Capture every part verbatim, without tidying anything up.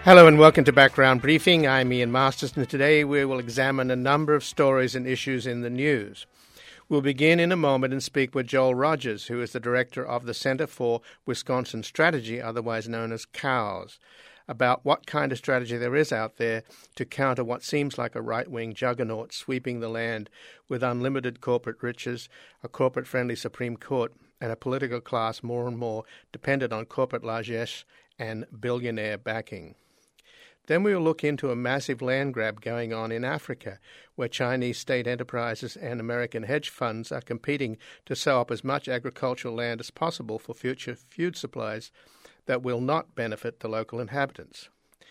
Hello and welcome to Background Briefing. I'm Ian Masters, and today we will examine a number of stories and issues in the news. We'll begin in a moment and speak with Joel Rogers, who is the director of the Center for Wisconsin Strategy, otherwise known as COWS, about what kind of strategy there is out there to counter what seems like a right-wing juggernaut sweeping the land with unlimited corporate riches, a corporate-friendly Supreme Court, and a political class more and more dependent on corporate largesse and billionaire backing. Then we will look into a massive land grab going on in Africa, where Chinese state enterprises and American hedge funds are competing to sow up as much agricultural land as possible for future food supplies that will not benefit the local inhabitants.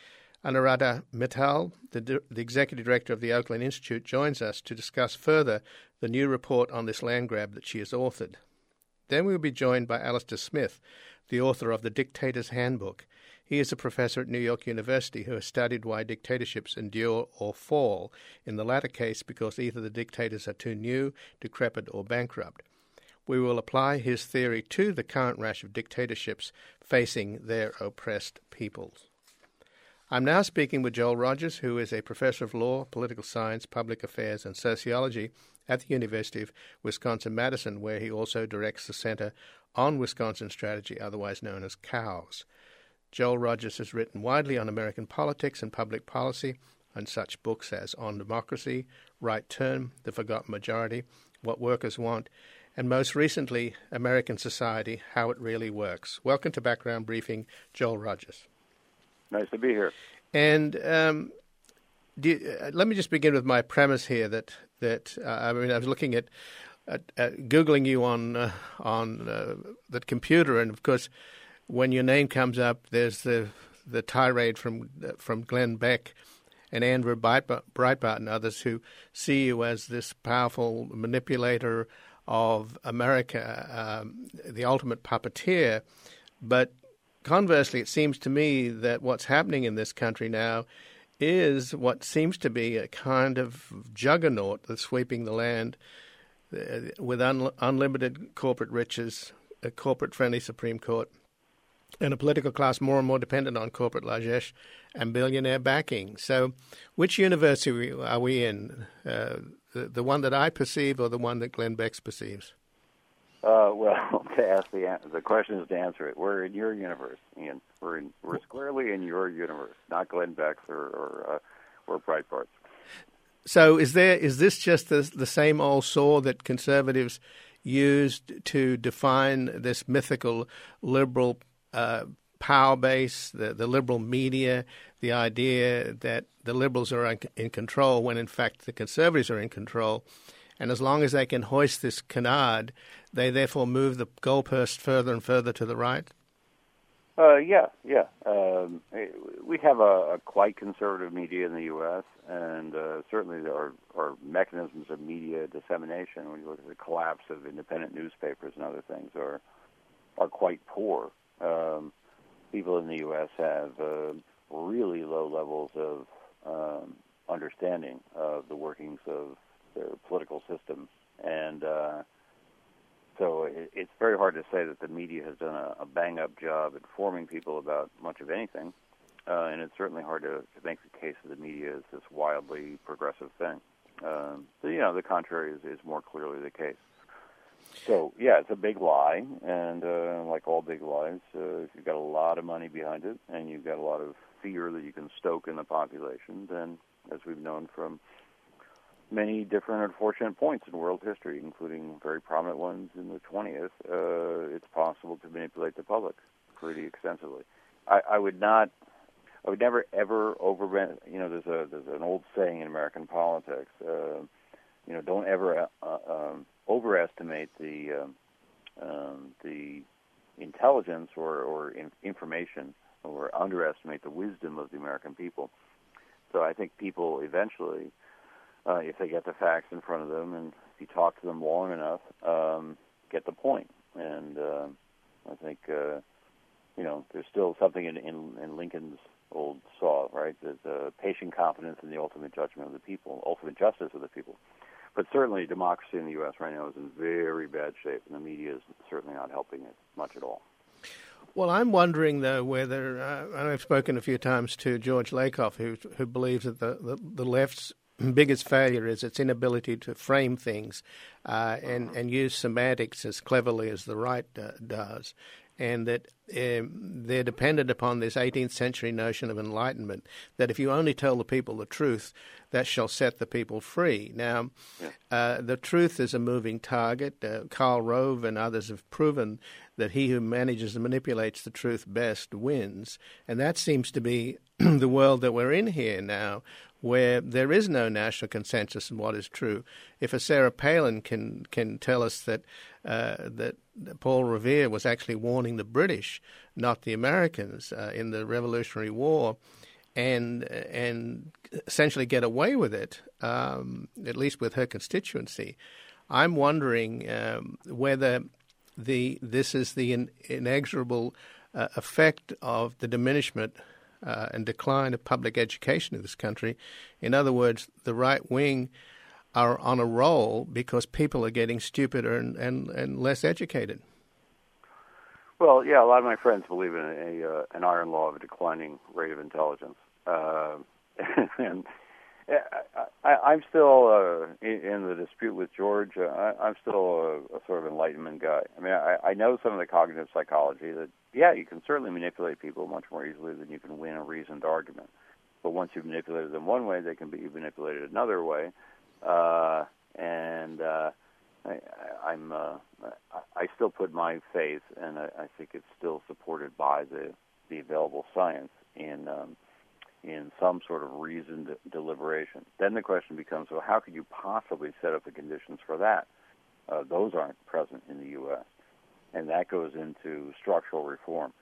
Anuradha Mittal, the, the executive director of the Oakland Institute, joins us to discuss further the new report on this land grab that she has authored. Then we will be joined by Alistair Smith, the author of The Dictator's Handbook. He is a professor at New York University who has studied why dictatorships endure or fall, in the latter case because either the dictators are too new, decrepit, or bankrupt. We will apply his theory to the current rash of dictatorships facing their oppressed peoples. I'm now speaking with Joel Rogers, who is a professor of law, political science, public affairs, and sociology at the University of Wisconsin-Madison, where he also directs the Center on Wisconsin Strategy, otherwise known as COWS. Joel Rogers has written widely on American politics and public policy on such books as On Democracy, Right Turn, The Forgotten Majority, What Workers Want, and most recently, American Society, How It Really Works. Welcome to Background Briefing, Joel Rogers. Nice to be here. And um, do you, uh, let me just begin with my premise here that, that uh, I mean, I was looking at, at, at Googling you on, uh, on uh, the computer, and of course, when your name comes up, there's the the tirade from from Glenn Beck and Andrew Breitbart and others who see you as this powerful manipulator of America, um, the ultimate puppeteer. But conversely, it seems to me that what's happening in this country now is what seems to be a kind of juggernaut that's sweeping the land uh, with un- unlimited corporate riches, a corporate-friendly Supreme Court, and a political class more and more dependent on corporate largesse and billionaire backing. So which university are we in, uh, the, the one that I perceive or the one that Glenn Beck perceives? Uh, well, to ask the the question is to answer it. We're in your universe, Ian. We're in, we're squarely in your universe, not Glenn Beck's or or, uh, or Breitbart's. So is there is this just the, the same old saw that conservatives used to define this mythical liberal Uh, power base, the, the liberal media, the idea that the liberals are in, in control when in fact the conservatives are in control, and as long as they can hoist this canard, they therefore move the goalpost further and further to the right? Uh, yeah, yeah. Um, we have a, a quite conservative media in the U S, and uh, certainly our, our mechanisms of media dissemination, when you look at the collapse of independent newspapers and other things, are are quite poor. Um, people in the U S have uh, really low levels of um, understanding of the workings of their political system, and uh, so it, it's very hard to say that the media has done a, a bang-up job at informing people about much of anything, uh, and it's certainly hard to, to make the case that the media is this wildly progressive thing. Um, so, you know, the contrary is, is more clearly the case. So, yeah, it's a big lie, and uh, like all big lies, uh, if you've got a lot of money behind it and you've got a lot of fear that you can stoke in the population, then, as we've known from many different unfortunate points in world history, including very prominent ones in the twentieth, uh, it's possible to manipulate the public pretty extensively. I, I would not, I would never ever over, you know, there's a there's an old saying in American politics, uh, you know, don't ever uh, um, overestimate the um, um, the intelligence or, or in information, or underestimate the wisdom of the American people. So I think people eventually, uh, if they get the facts in front of them and if you talk to them long enough, um, get the point. And uh, I think, uh, you know, there's still something in, in, in Lincoln's old saw, right? There's a patient confidence in the ultimate judgment of the people, ultimate justice of the people. But certainly democracy in the U S right now is in very bad shape, and the media is certainly not helping it much at all. Well, I'm wondering, though, whether, uh, I've spoken a few times to George Lakoff, who who believes that the, the, the left's biggest failure is its inability to frame things uh, and, and use semantics as cleverly as the right uh, does, and that um, they're dependent upon this eighteenth century notion of enlightenment, that if you only tell the people the truth, that shall set the people free. Now, yeah. uh, the truth is a moving target. Uh, Karl Rove and others have proven that he who manages and manipulates the truth best wins. And that seems to be the world that we're in here now, where there is no national consensus on what is true. If a Sarah Palin can can tell us that uh, that Paul Revere was actually warning the British, not the Americans, uh, in the Revolutionary War, and and essentially get away with it, um, at least with her constituency, I'm wondering um, whether the this is the in, inexorable uh, effect of the diminishment uh, and decline of public education in this country. In other words, the right wing are on a roll because people are getting stupider and, and, and less educated. Well, yeah, a lot of my friends believe in a uh, an iron law of a declining rate of intelligence. Uh, and I, I'm still uh, in, in the dispute with George. Uh, I, I'm still a, a sort of enlightenment guy. I mean, I, I know some of the cognitive psychology that, yeah, you can certainly manipulate people much more easily than you can win a reasoned argument. But once you've manipulated them one way, they can be manipulated another way. Uh, and uh, I, I'm uh, I still put my faith, and I, I think it's still supported by the, the available science in um, in some sort of reasoned deliberation. Then the question becomes, well, how could you possibly set up the conditions for that? Uh, those aren't present in the U S And that goes into structural reform.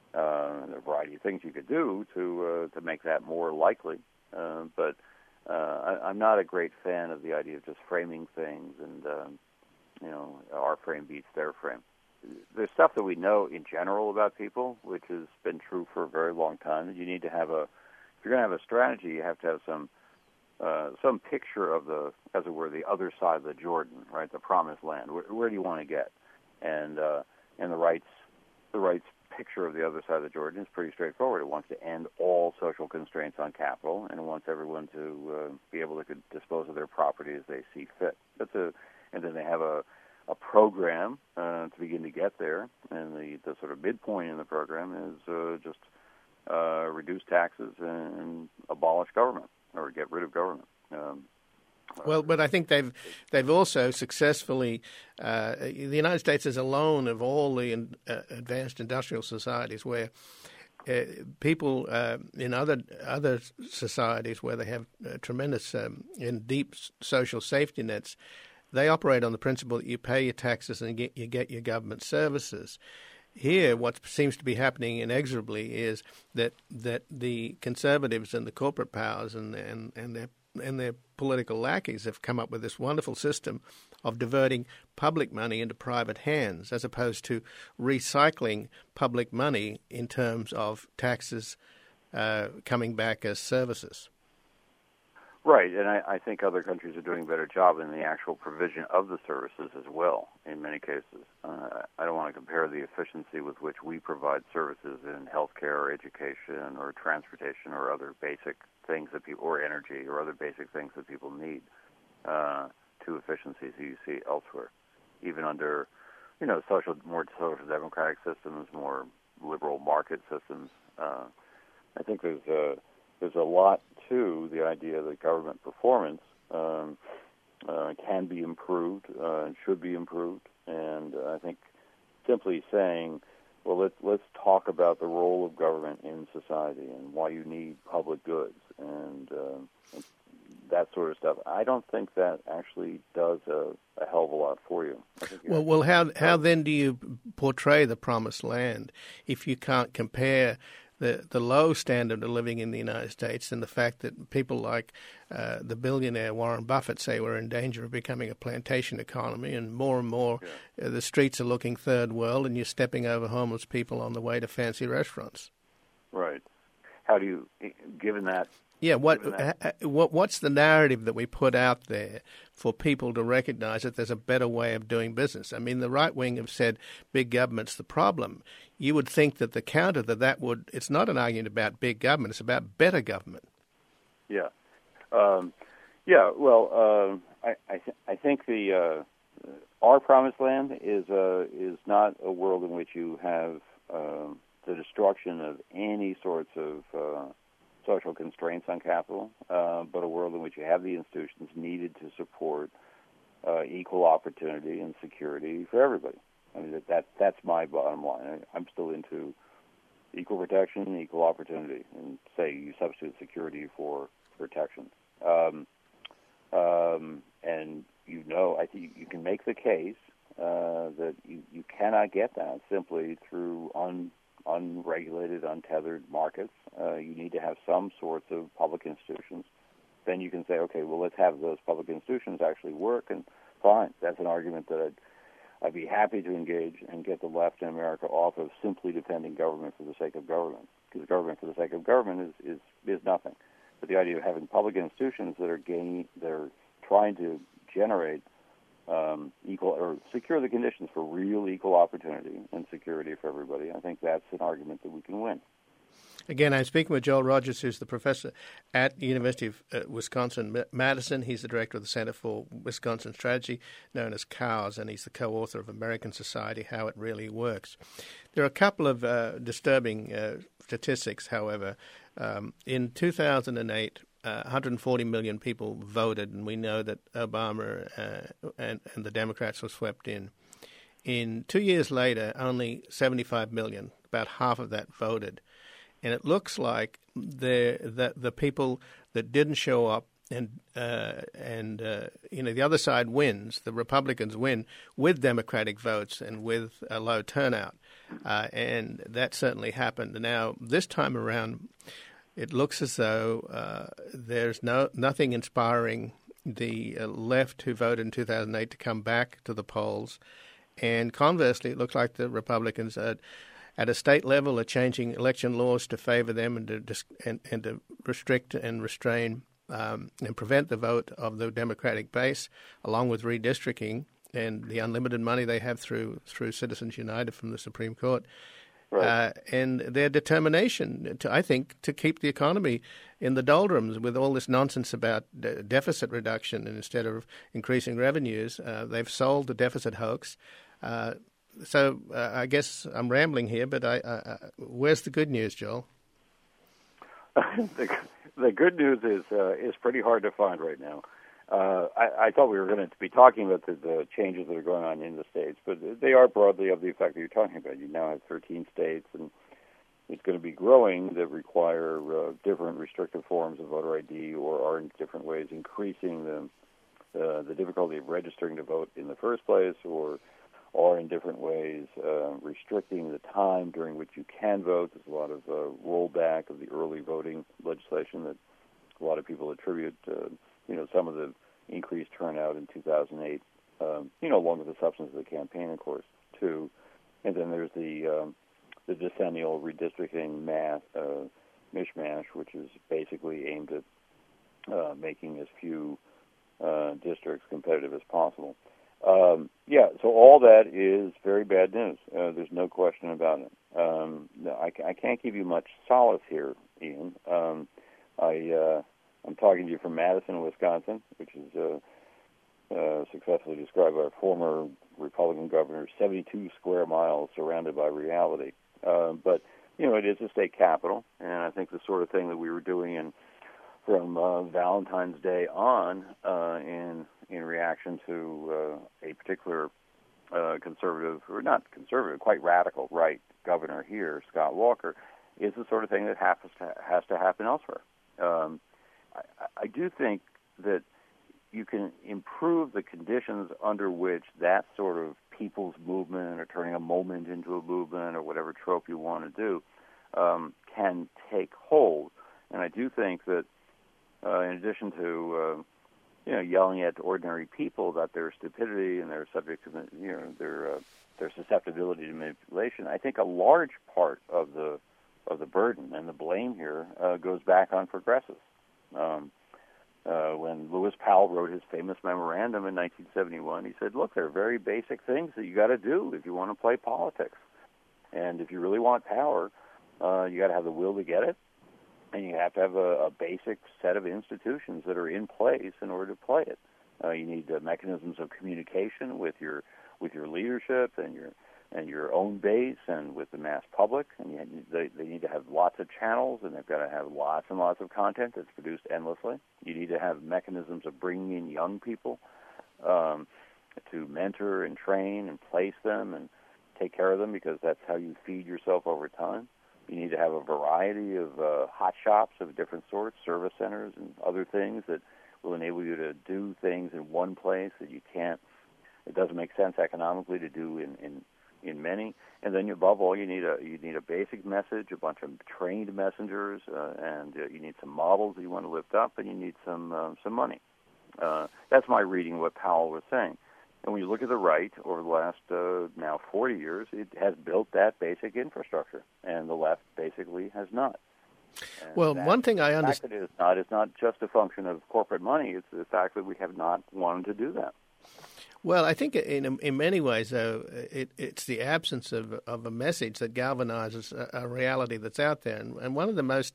Uh, there are a variety of things you could do to uh, to make that more likely. Uh, but uh, I, I'm not a great fan of the idea of just framing things and, um, you know, our frame beats their frame. There's stuff that we know in general about people, which has been true for a very long time, that you need to have a If you're going to have a strategy, you have to have some uh, some picture of the, as it were, the other side of the Jordan, right? The promised land. Where, where do you want to get? And uh, and the rights the rights picture of the other side of the Jordan is pretty straightforward. It wants to end all social constraints on capital, and it wants everyone to uh, be able to dispose of their property as they see fit. That's a and then they have a a program uh, to begin to get there, and the, the sort of midpoint in the program is uh, just Uh, reduce taxes and abolish government or get rid of government. Um, well, but I think they've they've also successfully. Uh, the United States is alone of all the in, uh, advanced industrial societies where uh, people uh, in other other societies where they have uh, tremendous um, and deep social safety nets, they operate on the principle that you pay your taxes and get, you get your government services. Here, what seems to be happening inexorably is that that the conservatives and the corporate powers and and, and their and their political lackeys have come up with this wonderful system of diverting public money into private hands, as opposed to recycling public money in terms of taxes uh, coming back as services. Right, and I, I think other countries are doing a better job in the actual provision of the services as well, in many cases. Uh, I don't want to compare the efficiency with which we provide services in healthcare or education or transportation or other basic things that people, or energy or other basic things that people need, uh, to efficiencies that you see elsewhere. Even under, you know, social, more social democratic systems, more liberal market systems, uh, I think there's a There's a lot to the idea that government performance um, uh, can be improved uh, and should be improved. And uh, I think simply saying, well, let's, let's talk about the role of government in society and why you need public goods and uh, that sort of stuff, I don't think that actually does a, a hell of a lot for you. Well, well, how how then do you portray the promised land if you can't compare the the low standard of living in the United States and the fact that people like uh, the billionaire Warren Buffett say we're in danger of becoming a plantation economy, and more and more yeah. uh, the streets are looking third world, and you're stepping over homeless people on the way to fancy restaurants. Right. How do you, given that? Yeah. What that, what what's the narrative that we put out there for people to recognize that there's a better way of doing business. I mean, the right wing have said big government's the problem. You would think that the counter to that would, it's not an argument about big government, it's about better government. Yeah. Um, yeah, well, uh, I, I, th- I think the uh, our promised land is, uh, is not a world in which you have uh, the destruction of any sorts of uh, social constraints on capital, uh, but a world in which you have the institutions needed to support uh, equal opportunity and security for everybody. I mean, that, that that's my bottom line. I, I'm still into equal protection, equal opportunity, and say you substitute security for protection. Um, um, and you know, I think you can make the case uh, that you, you cannot get that simply through un unregulated, untethered markets. Uh, you need to have some sorts of public institutions. Then you can say, okay, well, let's have those public institutions actually work, and fine. That's an argument that I'd, I'd be happy to engage and get the left in America off of simply defending government for the sake of government, because government for the sake of government is, is, is nothing. But the idea of having public institutions that are gaining, they're trying to generate Um, equal or secure the conditions for real equal opportunity and security for everybody. I think that's an argument that we can win. Again, I'm speaking with Joel Rogers, who's the professor at the University of uh, Wisconsin-Madison. He's the director of the Center for Wisconsin Strategy, known as COWS, and he's the co-author of American Society, How It Really Works. There are a couple of uh, disturbing uh, statistics, however. Um, in two thousand eight, Uh, one hundred forty million people voted, and we know that Obama uh, and, and the Democrats were swept in. In two years later, only seventy-five million, about half of that, voted. And it looks like the the, the people that didn't show up and uh, and uh, you know the other side wins, the Republicans win with Democratic votes and with a low turnout, uh, and that certainly happened. Now this time around, it looks as though uh, there's no nothing inspiring the uh, left who voted in two thousand eight to come back to the polls. And conversely, it looks like the Republicans are, at a state level are changing election laws to favor them and to, dis- and, and to restrict and restrain um, and prevent the vote of the Democratic base, along with redistricting and the unlimited money they have through through Citizens United from the Supreme Court. Right. Uh, and their determination, to, I think, to keep the economy in the doldrums with all this nonsense about de- deficit reduction, and instead of increasing revenues, uh, they've sold the deficit hoax. Uh, so uh, I guess I'm rambling here, but I, I, I, where's the good news, Joel? the, the good news is uh, is pretty hard to find right now. Uh, I, I thought we were going to be talking about the, the changes that are going on in the states, but they are broadly of the effect that you're talking about. You now have thirteen states, and it's going to be growing, that require uh, different restrictive forms of voter I D, or are in different ways increasing the uh, the difficulty of registering to vote in the first place, or are in different ways uh, restricting the time during which you can vote. There's a lot of uh, rollback of the early voting legislation that a lot of people attribute uh, you know, some of the increased turnout in two thousand eight, um, you know, along with the substance of the campaign, of course, too. And then there's the um, the decennial redistricting math, uh, mishmash, which is basically aimed at uh, making as few uh, districts competitive as possible. Um, yeah, so all that is very bad news. Uh, there's no question about it. Um, I, I can't give you much solace here, Ian. Um, I... Uh, I'm talking to you from Madison, Wisconsin, which is uh, uh, successfully described by a former Republican governor, seventy-two square miles surrounded by reality. Uh, but, you know, it is a state capital, and I think the sort of thing that we were doing in, from uh, Valentine's Day on uh, in, in reaction to uh, a particular uh, conservative, or not conservative, quite radical right governor here, Scott Walker, is the sort of thing that has to, has to happen elsewhere. Um, I, I do think that you can improve the conditions under which that sort of people's movement, or turning a moment into a movement, or whatever trope you want to do, um, can take hold. And I do think that uh, in addition to uh, you know yelling at ordinary people about their stupidity and their subject to you know their uh, their susceptibility to manipulation, I think a large part of the of the burden and the blame here uh, goes back on progressives. Um, Uh, when Lewis Powell wrote his famous memorandum in nineteen seventy-one, he said, look, there are very basic things that you got to do if you want to play politics. And if you really want power, uh, you got to have the will to get it, and you have to have a, a basic set of institutions that are in place in order to play it. Uh, you need uh, mechanisms of communication with your with your leadership and your and your own base and with the mass public. And you, they, they need to have lots of channels, and they've got to have lots and lots of content that's produced endlessly. You need to have mechanisms of bringing in young people um, to mentor and train and place them and take care of them, because that's how you feed yourself over time. You need to have a variety of uh, hot shops of different sorts, service centers and other things that will enable you to do things in one place that you can't, it doesn't make sense economically to do in, in in many. And then above all, you need a you need a basic message, a bunch of trained messengers, uh, and uh, you need some models that you want to lift up, and you need some uh, some money. Uh, that's my reading of what Powell was saying. And when you look at the right over the last uh, now forty years, it has built that basic infrastructure, and the left basically has not. And well, that, one thing I understand. understand It is not, it's not just a function of corporate money. It's the fact that we have not wanted to do that. Well, I think in in many ways, though, it, it's the absence of of a message that galvanizes a, a reality that's out there. And, and one of the most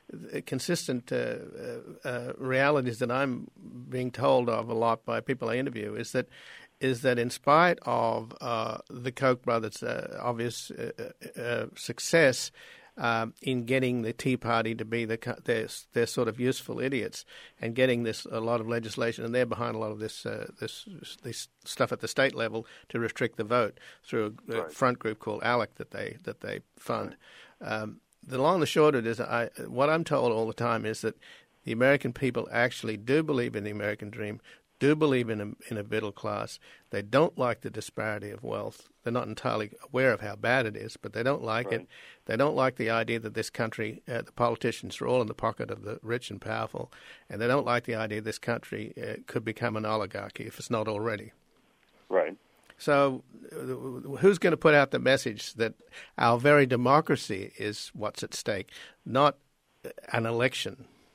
consistent uh, uh, realities that I'm being told of a lot by people I interview is that is that in spite of uh, the Koch brothers' uh, obvious uh, uh, success Um, in getting the Tea Party to be the their, their sort of useful idiots, and getting this a lot of legislation, and they're behind a lot of this uh, this this stuff at the state level to restrict the vote through a, a right. front group called ALEC that they that they fund. Right. Um, the long and the short of it is, I, what I'm told all the time is that the American people actually do believe in the American dream, do believe in a, in a middle class. They don't like the disparity of wealth. They're not entirely aware of how bad it is, but they don't like right. it. They don't like the idea that this country, uh, the politicians are all in the pocket of the rich and powerful, and they don't like the idea this country uh, could become an oligarchy if it's not already. Right. So uh, who's going to put out the message that our very democracy is what's at stake, not an election?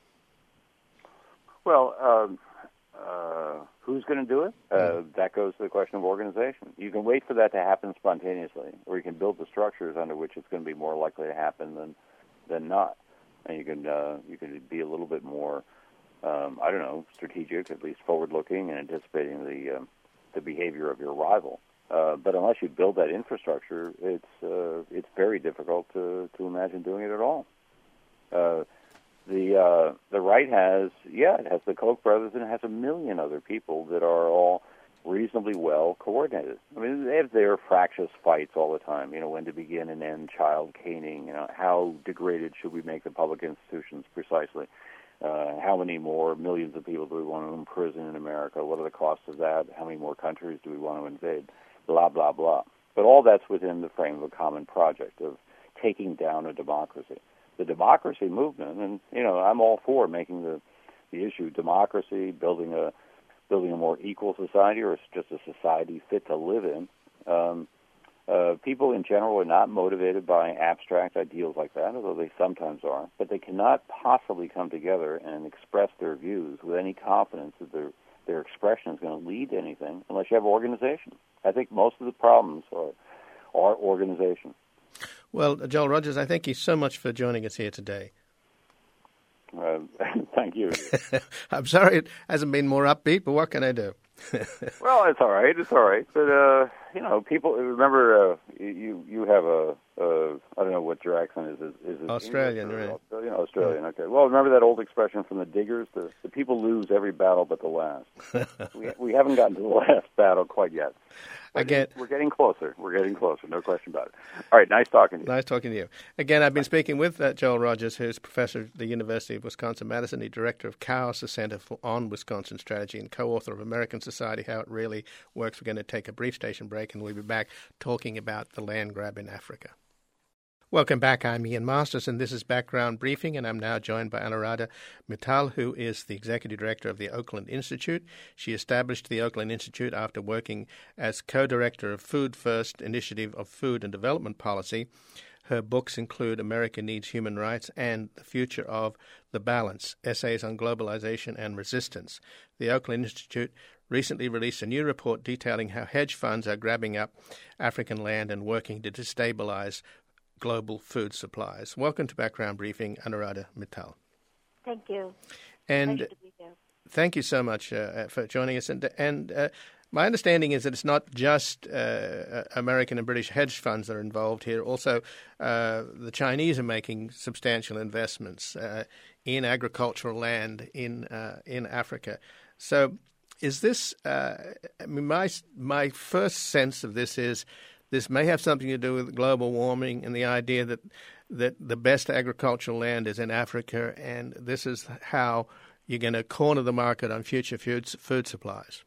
Well, um, uh, who's going to do it? Uh, that goes to the question of organization. You can wait for that to happen spontaneously, or you can build the structures under which it's going to be more likely to happen than than not. And you can uh, you can be a little bit more, um, I don't know, strategic, at least forward-looking, and anticipating the um, the behavior of your rival. Uh, but unless you build that infrastructure, it's uh, it's very difficult to to imagine doing it at all. Uh, The uh, the right has, yeah, it has the Koch brothers, and it has a million other people that are all reasonably well coordinated. I mean, they have their fractious fights all the time, you know, when to begin and end child caning, you know, how degraded should we make the public institutions precisely, uh, how many more millions of people do we want to imprison in America, what are the costs of that, how many more countries do we want to invade, blah, blah, blah. But all that's within the frame of a common project of taking down a democracy. The democracy movement, and you know, I'm all for making the the issue democracy, building a building a more equal society, or just a society fit to live in. Um, uh, people in general are not motivated by abstract ideals like that, although they sometimes are. But they cannot possibly come together and express their views with any confidence that their their expression is going to lead to anything unless you have organization. I think most of the problems are are organization. Well, Joel Rogers, I thank you so much for joining us here today. Uh, thank you. I'm sorry it hasn't been more upbeat, but what can I do? Well, it's all right. It's all right. But, uh, you know, people, remember, uh, you you have a, uh, I don't know what your accent is. Is, is it Australian, English or right? Australian, Australian, okay. Well, remember that old expression from the Diggers? The, the people lose every battle but the last. we, we haven't gotten to the last battle quite yet. Again, we're getting closer. We're getting closer. No question about it. All right. Nice talking to you. Nice talking to you. Again, I've been speaking with uh, Joel Rogers, who's professor at the University of Wisconsin-Madison, the director of COWS, the Center for, on Wisconsin Strategy, and co-author of American Society, How It Really Works. We're going to take a brief station break, and we'll be back talking about the land grab in Africa. Welcome back. I'm Ian Masters, and this is Background Briefing, and I'm now joined by Anuradha Mittal, who is the Executive Director of the Oakland Institute. She established the Oakland Institute after working as co-director of Food First Initiative of Food and Development Policy. Her books include America Needs Human Rights and The Future of the Balance, Essays on Globalization and Resistance. The Oakland Institute recently released a new report detailing how hedge funds are grabbing up African land and working to destabilize global food supplies. Welcome to Background Briefing, Anuradha Mittal. Thank you. And Pleasure to be here. Thank you so much uh, for joining us. And, and uh, my understanding is that it's not just uh, American and British hedge funds that are involved here. Also, uh, the Chinese are making substantial investments uh, in agricultural land in uh, in Africa. So, is this? Uh, I mean, my my first sense of this is this may have something to do with global warming and the idea that that the best agricultural land is in Africa, and this is how you're going to corner the market on future food, food supplies.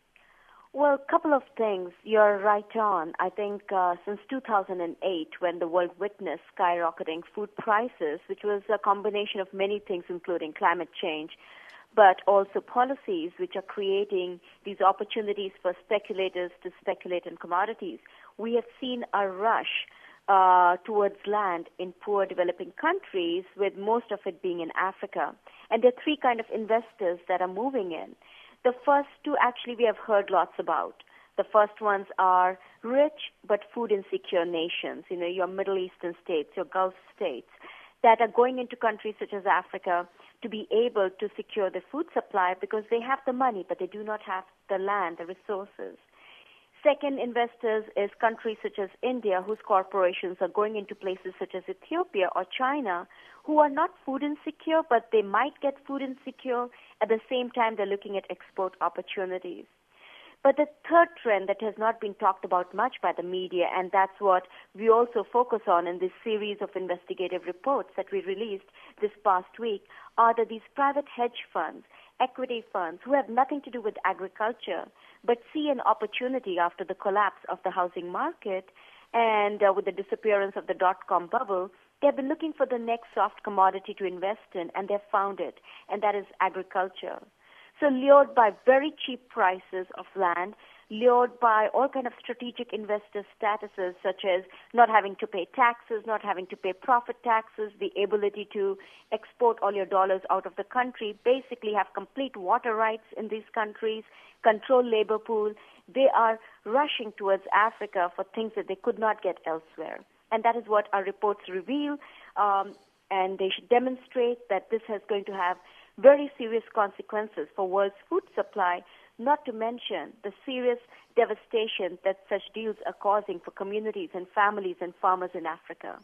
Well, a couple of things. You're right on. I think uh, since two thousand eight, when the world witnessed skyrocketing food prices, which was a combination of many things, including climate change, but also policies which are creating these opportunities for speculators to speculate in commodities, we have seen a rush uh, towards land in poor developing countries, with most of it being in Africa. And there are three kind of investors that are moving in. The first two actually we have heard lots about. The first ones are rich but food insecure nations, you know, your Middle Eastern states, your Gulf states, that are going into countries such as Africa to be able to secure the food supply because they have the money, but they do not have the land, the resources. Second investors is countries such as India, whose corporations are going into places such as Ethiopia or China, who are not food insecure, but they might get food insecure. At the same time, they're looking at export opportunities. But the third trend that has not been talked about much by the media, and that's what we also focus on in this series of investigative reports that we released this past week, are that these private hedge funds, equity funds, who have nothing to do with agriculture, but see an opportunity after the collapse of the housing market and uh, with the disappearance of the dot-com bubble, they've been looking for the next soft commodity to invest in, and they've found it, and that is agriculture. So lured by very cheap prices of land, lured by all kind of strategic investor statuses such as not having to pay taxes, not having to pay profit taxes, the ability to export all your dollars out of the country, basically have complete water rights in these countries, control labor pool. They are rushing towards Africa for things that they could not get elsewhere. And that is what our reports reveal, um, and they should demonstrate that this is going to have very serious consequences for world's food supply, not to mention the serious devastation that such deals are causing for communities and families and farmers in Africa.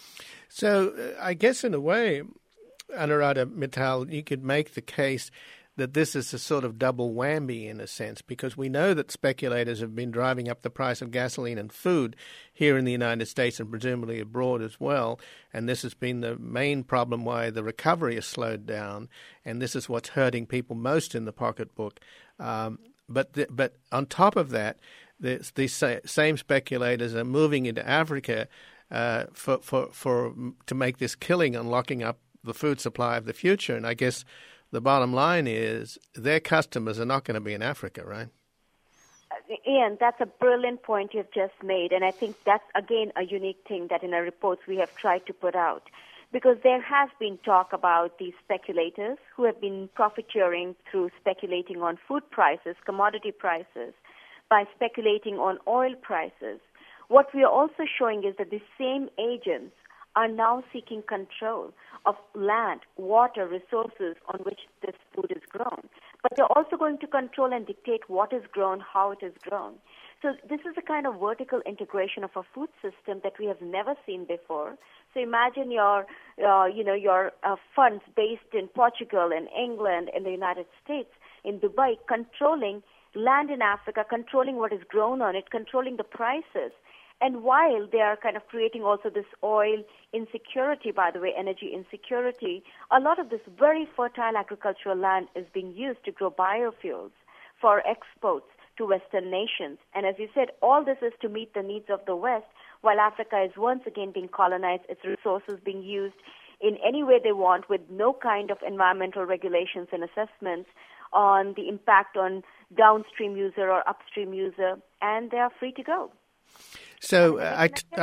So uh, I guess in a way, Anuradha Mittal, you could make the case that this is a sort of double whammy in a sense, because we know that speculators have been driving up the price of gasoline and food here in the United States and presumably abroad as well. And this has been the main problem why the recovery has slowed down. And this is what's hurting people most in the pocketbook. Um, but the, but on top of that, the, these same speculators are moving into Africa uh, for, for, for to make this killing on locking up the food supply of the future. And I guess the bottom line is their customers are not going to be in Africa, right? Ian, that's a brilliant point you've just made, and I think that's, again, a unique thing that in our reports we have tried to put out. Because there has been talk about these speculators who have been profiteering through speculating on food prices, commodity prices, by speculating on oil prices. What we are also showing is that the same agents are now seeking control of land, water, resources on which this food is grown. But they're also going to control and dictate what is grown, how it is grown. So this is a kind of vertical integration of a food system that we have never seen before. So imagine your, uh, you know, your uh, funds based in Portugal, in England, in the United States, in Dubai, controlling land in Africa, controlling what is grown on it, controlling the prices. And while they are kind of creating also this oil insecurity, by the way, energy insecurity, a lot of this very fertile agricultural land is being used to grow biofuels for exports to Western nations. And as you said, all this is to meet the needs of the West, while Africa is once again being colonized, its resources being used in any way they want with no kind of environmental regulations and assessments on the impact on downstream user or upstream user, and they are free to go. So uh, I, t- I,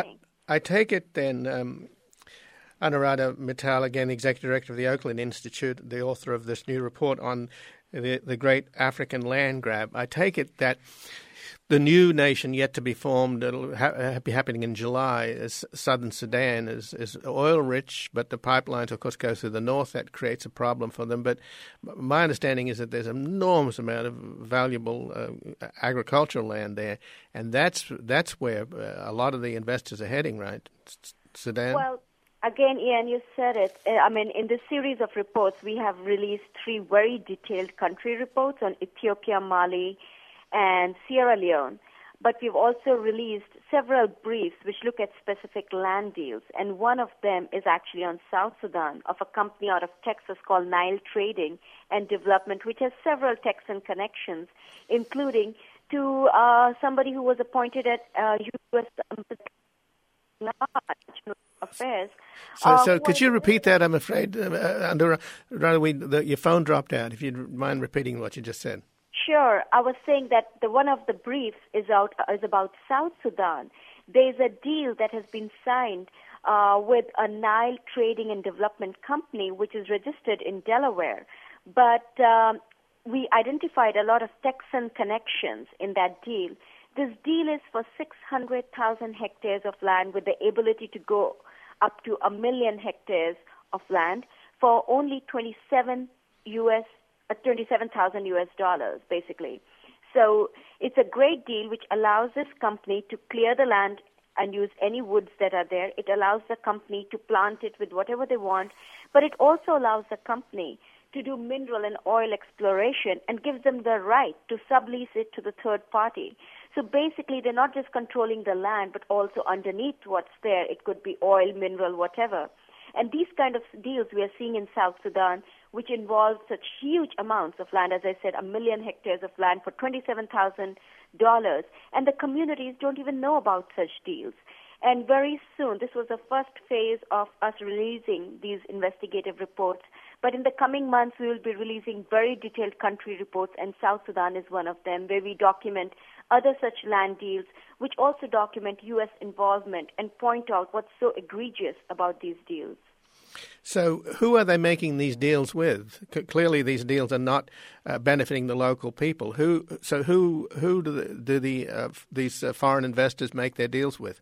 I take it then, um, Anuradha Mittal, again, Executive Director of the Oakland Institute, the author of this new report on the, the great African land grab. I take it that the new nation yet to be formed, it'll ha- be happening in July, is Southern Sudan, is, is oil-rich, but the pipelines, of course, go through the north. That creates a problem for them. But my understanding is that there's an enormous amount of valuable uh, agricultural land there, and that's that's where uh, a lot of the investors are heading, right? Sudan? Well, again, Ian, you said it. I mean, in this series of reports, we have released three very detailed country reports on Ethiopia, Mali, and Sierra Leone, but we've also released several briefs which look at specific land deals, and one of them is actually on South Sudan of a company out of Texas called Nile Trading and Development, which has several Texan connections, including to uh, somebody who was appointed at uh, U S Affairs. So, uh, so could you repeat that? I'm afraid, uh, under, rather we, the, your phone dropped out. If you'd mind repeating what you just said. Sure. I was saying that the one of the briefs is out is about South Sudan. There's a deal that has been signed uh, with a Nile Trading and Development Company, which is registered in Delaware. But um, we identified a lot of Texan connections in that deal. This deal is for six hundred thousand hectares of land with the ability to go up to a million hectares of land for only twenty-seven U S Uh, twenty-seven thousand U S dollars, basically. So it's a great deal which allows this company to clear the land and use any woods that are there. It allows the company to plant it with whatever they want, but it also allows the company to do mineral and oil exploration and gives them the right to sublease it to the third party. So basically, they're not just controlling the land, but also underneath what's there. It could be oil, mineral, whatever. And these kind of deals we are seeing in South Sudan, which involve such huge amounts of land, as I said, a million hectares of land for twenty-seven thousand dollars, and the communities don't even know about such deals. And very soon, this was the first phase of us releasing these investigative reports, but in the coming months, we will be releasing very detailed country reports, and South Sudan is one of them, where we document other such land deals, which also document U S involvement and point out what's so egregious about these deals. So who are they making these deals with? C- clearly, these deals are not uh, benefiting the local people. Who? So who who do the, do the uh, these uh, foreign investors make their deals with?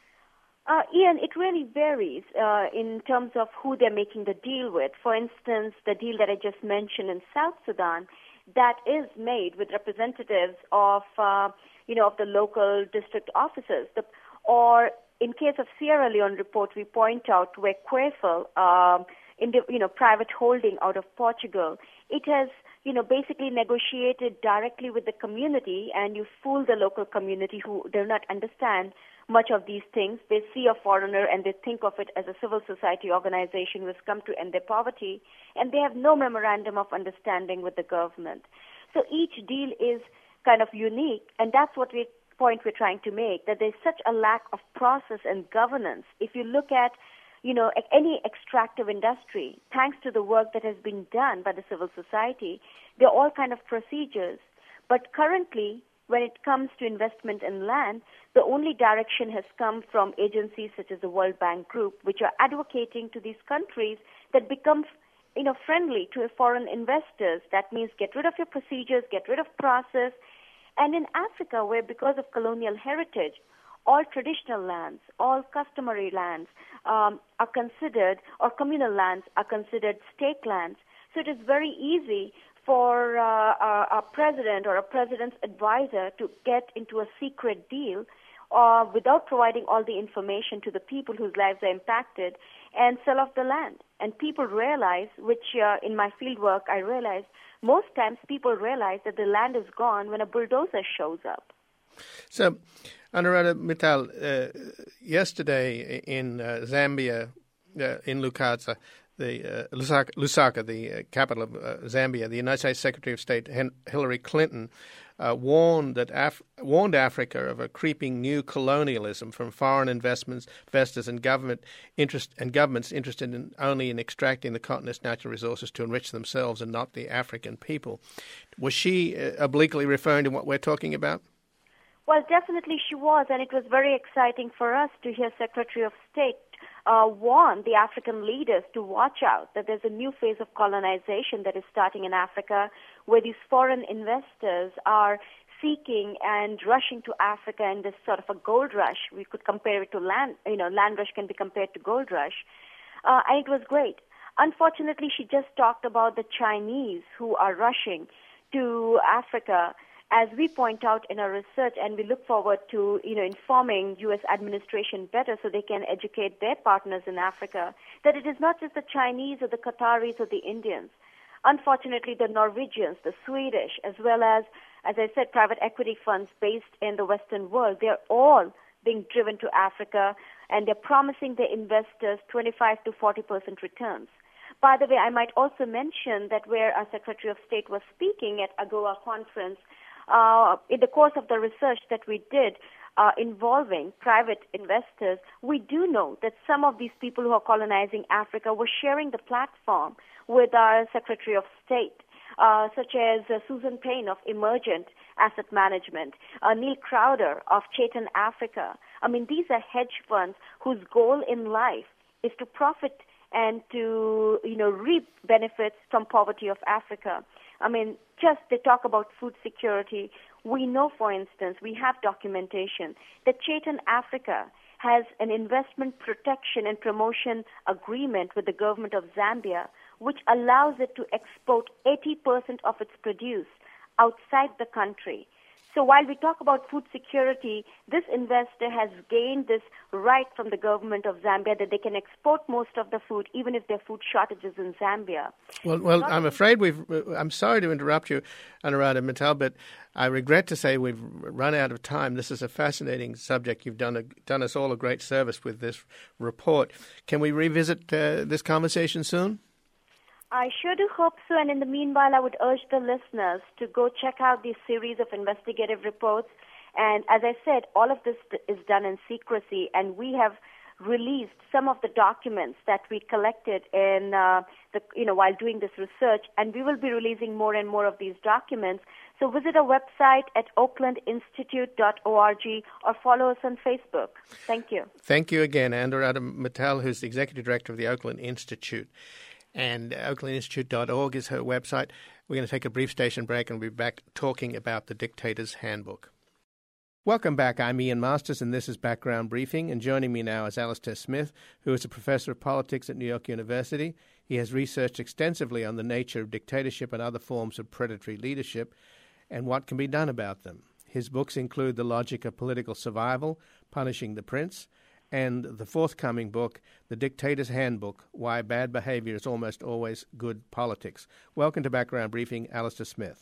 Uh, Ian, it really varies uh, in terms of who they're making the deal with. For instance, the deal that I just mentioned in South Sudan, that is made with representatives of, uh, you know, of the local district officers. The, or in case of Sierra Leone report, we point out where Quaifel, um, in the, you know, private holding out of Portugal, it has, you know, basically negotiated directly with the community, and you fool the local community who do not understand much of these things. They see a foreigner and they think of it as a civil society organization who has come to end their poverty, and they have no memorandum of understanding with the government. So each deal is kind of unique, and that's what we point we're trying to make, that there's such a lack of process and governance. If you look at, you know, any extractive industry, thanks to the work that has been done by the civil society, there are all kind of procedures. But currently, when it comes to investment in land, the only direction has come from agencies such as the World Bank Group, which are advocating to these countries that become, you know, friendly to foreign investors. That means get rid of your procedures, get rid of process. And in Africa, where because of colonial heritage, all traditional lands, all customary lands um, are considered, or communal lands are considered state lands. So it is very easy for uh, a, a president or a president's advisor to get into a secret deal uh, without providing all the information to the people whose lives are impacted and sell off the land. And people realize, which uh, in my field work I realized, most times people realize that the land is gone when a bulldozer shows up. So, Anuradha Mittal, uh, yesterday in uh, Zambia, uh, in Lusaka, the uh, Lusaka, Lusaka, the uh, capital of uh, Zambia, the United States Secretary of State Hen- Hillary Clinton uh, warned that Af- warned Africa of a creeping new colonialism from foreign investments, investors, and government interest and governments interested in only in extracting the continent's natural resources to enrich themselves and not the African people. Was she uh, obliquely referring to what we're talking about? Well, definitely she was, and it was very exciting for us to hear Secretary of State uh, warn the African leaders to watch out, that there's a new phase of colonization that is starting in Africa, where these foreign investors are seeking and rushing to Africa in this sort of a gold rush. We could compare it to land, you know, land rush can be compared to gold rush. Uh, and it was great. Unfortunately, she just talked about the Chinese who are rushing to Africa, as we point out in our research, and we look forward to, you know, informing U S administration better so they can educate their partners in Africa, that it is not just the Chinese or the Qataris or the Indians. Unfortunately, the Norwegians, the Swedish, as well as, as I said, private equity funds based in the Western world, they're all being driven to Africa, and they're promising their investors twenty-five to forty percent returns. By the way, I might also mention that where our Secretary of State was speaking at AGOA conference, uh, in the course of the research that we did uh, involving private investors, we do know that some of these people who are colonizing Africa were sharing the platform with our Secretary of State, uh, such as uh, Susan Payne of Emergent Asset Management, uh, Neil Crowder of Chaitan Africa. I mean, these are hedge funds whose goal in life is to profit and to, you know, reap benefits from poverty of Africa. I mean, just they talk about food security. We know, for instance, we have documentation that Chaitan Africa has an investment protection and promotion agreement with the government of Zambia, which allows it to export eighty percent of its produce outside the country. So while we talk about food security, this investor has gained this right from the government of Zambia that they can export most of the food, even if there are food shortages in Zambia. Well, well, I'm afraid we've. I'm sorry to interrupt you, Anuradha Mittal, but I regret to say we've run out of time. This is a fascinating subject. You've done a, done us all a great service with this report. Can we revisit uh, this conversation soon? I sure do hope so, and in the meanwhile, I would urge the listeners to go check out this series of investigative reports. And as I said, all of this is done in secrecy, and we have released some of the documents that we collected in, uh, the, you know, while doing this research, and we will be releasing more and more of these documents. So visit our website at oakland institute dot org or follow us on Facebook. Thank you. Thank you again, Anuradha Mittal, who's the Executive Director of the Oakland Institute. And oakland institute dot org is her website. We're going to take a brief station break and we'll be back talking about the Dictator's Handbook. Welcome back. I'm Ian Masters, and this is Background Briefing. And joining me now is Alastair Smith, who is a professor of politics at New York University. He has researched extensively on the nature of dictatorship and other forms of predatory leadership and what can be done about them. His books include The Logic of Political Survival, Punishing the Prince, and the forthcoming book, The Dictator's Handbook, Why Bad Behavior is Almost Always Good Politics. Welcome to Background Briefing, Alastair Smith.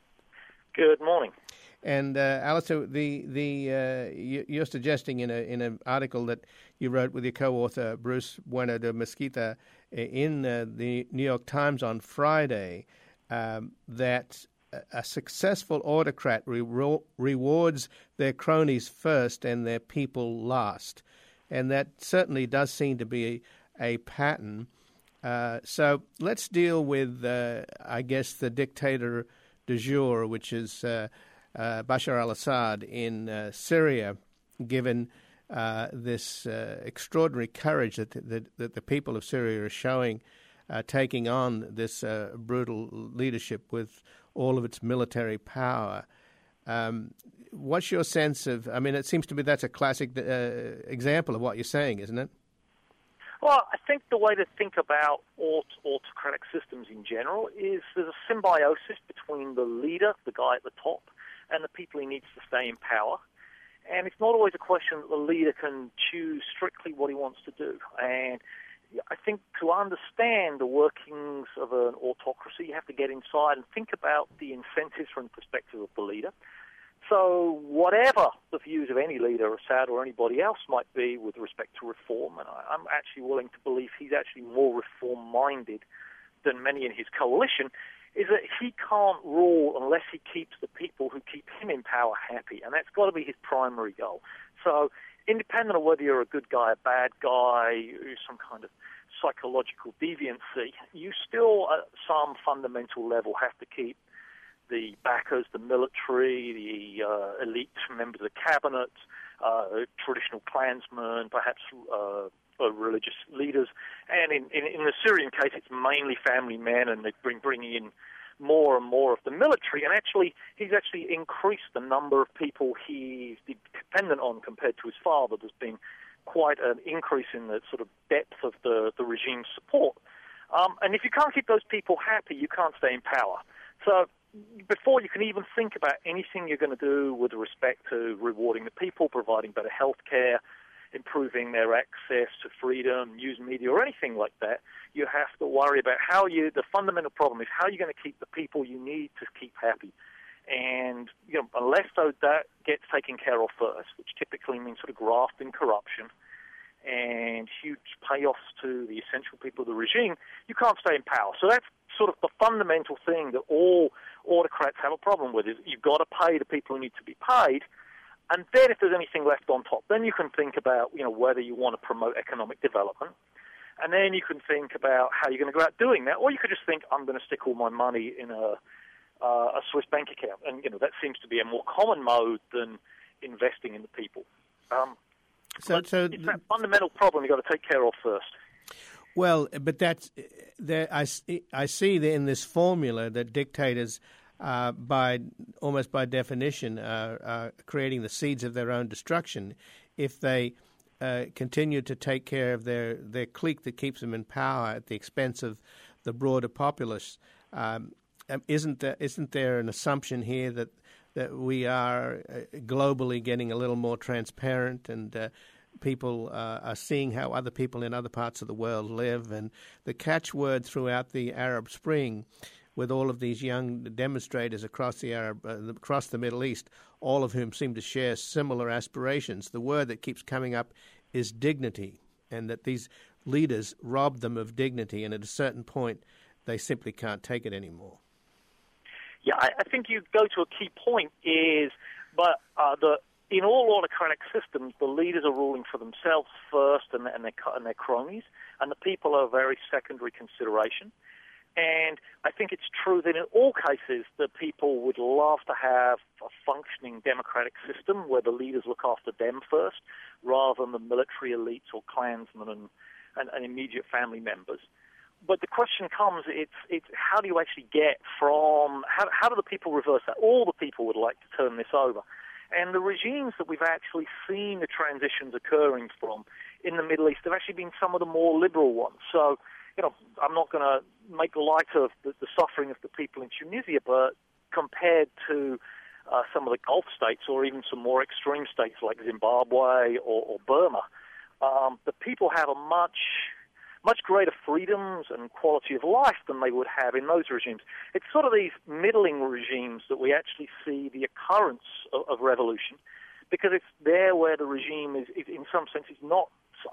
Good morning. And uh, Alastair, the the uh, you, you're suggesting in a in an article that you wrote with your co-author Bruce Bueno de Mesquita in uh, the New York Times on Friday um, that a successful autocrat re- rewards their cronies first and their people last. And that certainly does seem to be a, a pattern. Uh, so let's deal with, uh, I guess, the dictator du jour, which is uh, uh, Bashar al-Assad in uh, Syria, given uh, this uh, extraordinary courage that the, that the people of Syria are showing, uh, taking on this uh, brutal leadership with all of its military power. Um, what's your sense of, I mean, it seems to me that's a classic uh, example of what you're saying, isn't it? Well, I think the way to think about aut- autocratic systems in general is there's a symbiosis between the leader, the guy at the top, and the people he needs to stay in power. And it's not always a question that the leader can choose strictly what he wants to do. And I think to understand the workings of an autocracy, you have to get inside and think about the incentives from the perspective of the leader. So whatever the views of any leader, Assad or anybody else might be with respect to reform, and I'm actually willing to believe he's actually more reform-minded than many in his coalition, is that he can't rule unless he keeps the people who keep him in power happy, and that's got to be his primary goal. So independent of whether you're a good guy, a bad guy, some kind of psychological deviancy, you still at some fundamental level have to keep the backers, the military, the uh, elite members of the cabinet, uh, traditional clansmen, perhaps uh, uh, religious leaders. And in, in, in the Syrian case, it's mainly family men, and they bring bringing in more and more of the military. And actually, he's actually increased the number of people he's dependent on compared to his father. There's been quite an increase in the sort of depth of the, the regime's support. Um, and if you can't keep those people happy, you can't stay in power. So before you can even think about anything you're going to do with respect to rewarding the people, providing better health care, improving their access to freedom, news media, or anything like that, you have to worry about how you, the fundamental problem is how you're going to keep the people you need to keep happy. And, you know, unless so that gets taken care of first, which typically means sort of graft and corruption and huge payoffs to the essential people of the regime, you can't stay in power. So that's sort of the fundamental thing that all autocrats have a problem with, is you've got to pay the people who need to be paid. And then if there's anything left on top, then you can think about, you know, whether you want to promote economic development. And then you can think about how you're going to go out doing that. Or you could just think, I'm going to stick all my money in a, uh, a Swiss bank account. And, you know, that seems to be a more common mode than investing in the people. Um, so, so it's that fundamental problem you've got to take care of first. Well, but that's there. I, I see that in this formula that dictators, uh, by almost by definition, are, are creating the seeds of their own destruction if they uh, continue to take care of their, their clique that keeps them in power at the expense of the broader populace. Um, isn't there, isn't there an assumption here that that we are globally getting a little more transparent, and uh, people uh, are seeing how other people in other parts of the world live? And the catchword throughout the Arab Spring, with all of these young demonstrators across the Arab, uh, across the Middle East, all of whom seem to share similar aspirations, the word that keeps coming up is dignity, and that these leaders rob them of dignity, and at a certain point, they simply can't take it anymore. Yeah, I, I think you go to a key point is, but uh, the in all autocratic systems, the leaders are ruling for themselves first, and, and, their, and their cronies, and the people are a very secondary consideration. And I think it's true that in all cases, the people would love to have a functioning democratic system where the leaders look after them first, rather than the military elites or clansmen and, and, and immediate family members. But the question comes, it's it's how do you actually get from, how, how do the people reverse that? All the people would like to turn this over. And the regimes that we've actually seen the transitions occurring from in the Middle East have actually been some of the more liberal ones. So, you know, I'm not going to make light of the, the suffering of the people in Tunisia, but compared to uh, some of the Gulf states or even some more extreme states like Zimbabwe or, or Burma, um, the people have a much... much greater freedoms and quality of life than they would have in those regimes. It's sort of these middling regimes that we actually see the occurrence of, of revolution, because it's there where the regime is, is in some sense, is not